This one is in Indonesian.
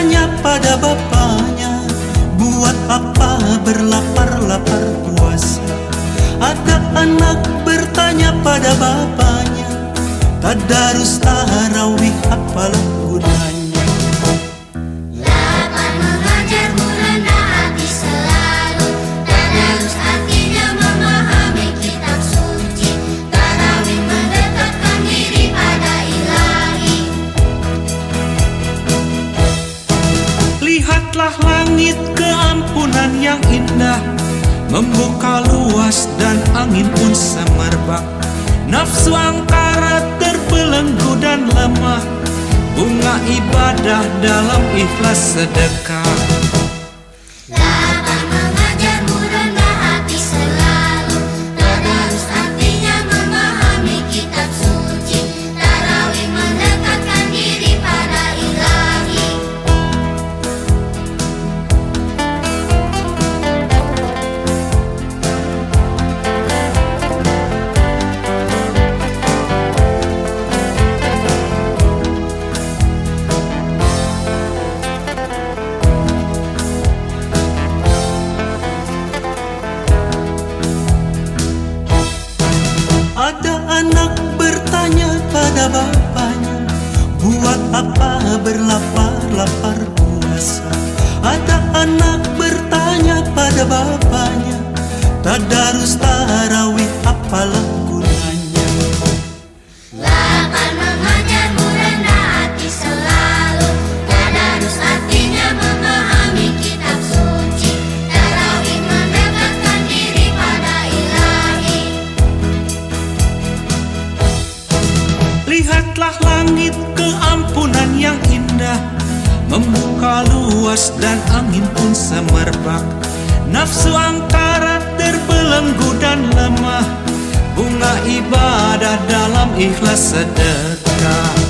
bertanya pada bapaknya, buat apa berlapar-lapar puasa? Ada anak bertanya pada bapaknya, tadarus tarawih apalah gunanya? Lapar mengajarmu rendah hati selalu, tadarus artinya memahami kitab suci, tarawih mendekatkan diri pada ilahi. Lihatlah langit keampunan yang indah, membuka luas dan angin pun semerbak. Nafsu angkara terbelenggu dan lemah, bunga ibadah dalam ikhlas sedekah. Lapar mengajarmu rendah hati selalu, tadarus artinya memahami kitab suci, tarawih mendekatkan diri pada ilahi. Ada anak bertanya pada bapaknya, buat apa berlapar-lapar puasa? Ada anak bertanya pada bapaknya, tadarus tarawih apalah gunanya? Lapar mengajarmu rendah hati selalu, tadarus artinya memahami kitab suci, tarawih mendekatkan diri pada ilahi. Lihatlah langit keampunan yang indah, membuka luas dan angin pun semerbak. Nafsu angkara terbelenggu dan lemah, bunga ibadah dalam ikhlas sedekah.